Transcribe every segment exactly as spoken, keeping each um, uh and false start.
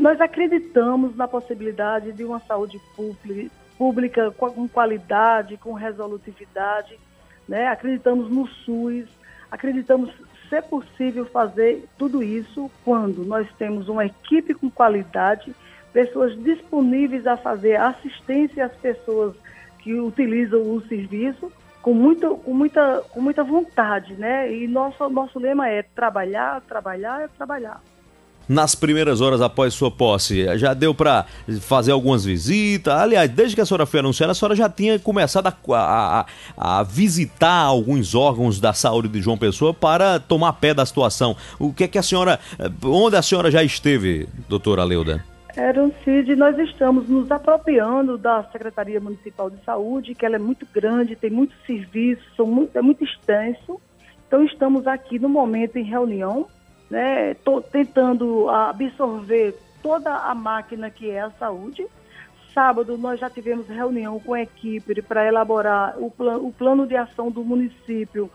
nós acreditamos na possibilidade de uma saúde pública, pública com qualidade, com resolutividade, né? Acreditamos no SUS, acreditamos ser possível fazer tudo isso quando nós temos uma equipe com qualidade, pessoas disponíveis a fazer assistência às pessoas que utilizam o serviço com, muito, com, muita, com muita vontade, né? E nosso, nosso lema é trabalhar, trabalhar, trabalhar. Nas primeiras horas após sua posse, já deu para fazer algumas visitas? Aliás, desde que a senhora foi anunciada, a senhora já tinha começado a, a, a visitar alguns órgãos da saúde de João Pessoa para tomar pé da situação. O que é que a senhora, onde a senhora já esteve, doutora Leuda? Eroncide, nós estamos nos apropriando da Secretaria Municipal de Saúde, que ela é muito grande, tem muitos serviços, são muito, é muito extenso. Então estamos aqui no momento em reunião, né, tô tentando absorver toda a máquina que é a saúde. Sábado nós já tivemos reunião com a equipe para elaborar o, plan, o plano de ação do município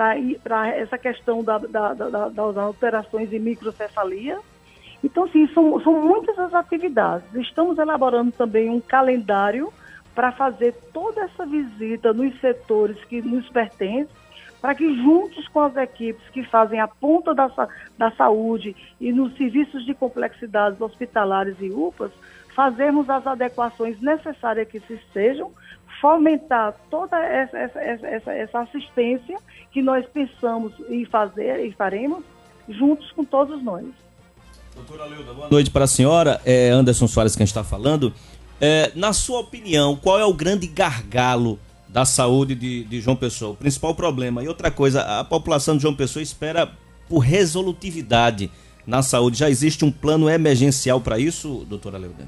para essa questão da, da, da, das alterações em microcefalia. Então, sim, são, são muitas as atividades. Estamos elaborando também um calendário para fazer toda essa visita nos setores que nos pertencem, para que juntos com as equipes que fazem a ponta da, da saúde e nos serviços de complexidades hospitalares e U P As, fazermos as adequações necessárias que se sejam, fomentar toda essa, essa, essa, essa assistência que nós pensamos em fazer e faremos juntos com todos nós. Doutora Leuda, boa noite para a senhora. É Anderson Soares quem está falando. É, na sua opinião, qual é o grande gargalo da saúde de, de João Pessoa, o principal problema? E outra coisa, a população de João Pessoa espera por resolutividade na saúde. Já existe um plano emergencial para isso, doutora Leuda?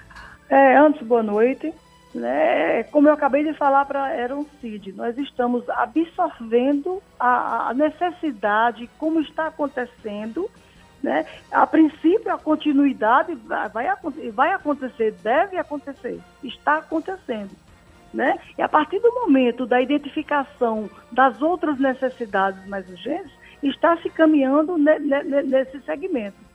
É, antes, boa noite. Né, como eu acabei de falar para Eroncide, nós estamos absorvendo a, a necessidade, como está acontecendo, né? A princípio, a continuidade vai, vai acontecer, deve acontecer, está acontecendo. Né? E a partir do momento da identificação das outras necessidades mais urgentes, está se caminhando ne, ne, nesse segmento.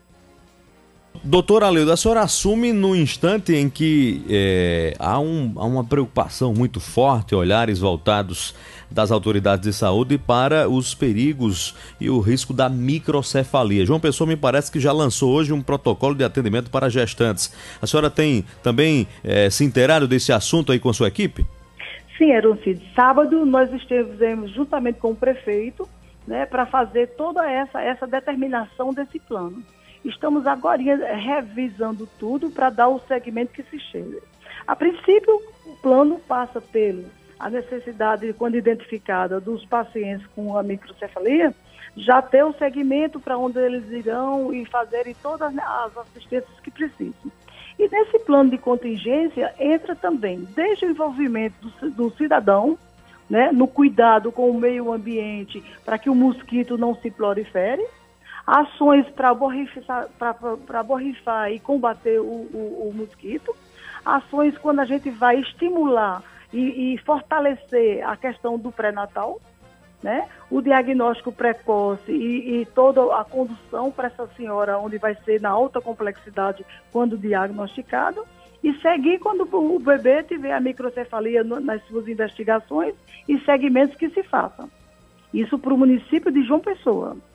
Doutora Leuda, a senhora assume no instante em que é, há, um, há uma preocupação muito forte, olhares voltados das autoridades de saúde para os perigos e o risco da microcefalia. João Pessoa me parece que já lançou hoje um protocolo de atendimento para gestantes. A senhora tem também é, se inteirado desse assunto aí com a sua equipe? Sim, Eroncide. Sábado nós estivemos juntamente com o prefeito, né, para fazer toda essa, essa determinação desse plano. Estamos agora revisando tudo para dar o segmento que se chega. A princípio, o plano passa pelo a necessidade, quando identificada, dos pacientes com a microcefalia, já ter o segmento para onde eles irão e fazerem todas as assistências que precisam. E nesse plano de contingência entra também, desde o envolvimento do, do cidadão, né, no cuidado com o meio ambiente para que o mosquito não se prolifere, ações para borrifar, para borrifar e combater o, o, o mosquito, ações quando a gente vai estimular e, e fortalecer a questão do pré-natal, né? O diagnóstico precoce e, e toda a condução para essa senhora, onde vai ser na alta complexidade quando diagnosticado, e seguir quando o bebê tiver a microcefalia no, nas suas investigações e segmentos que se façam. Isso para o município de João Pessoa.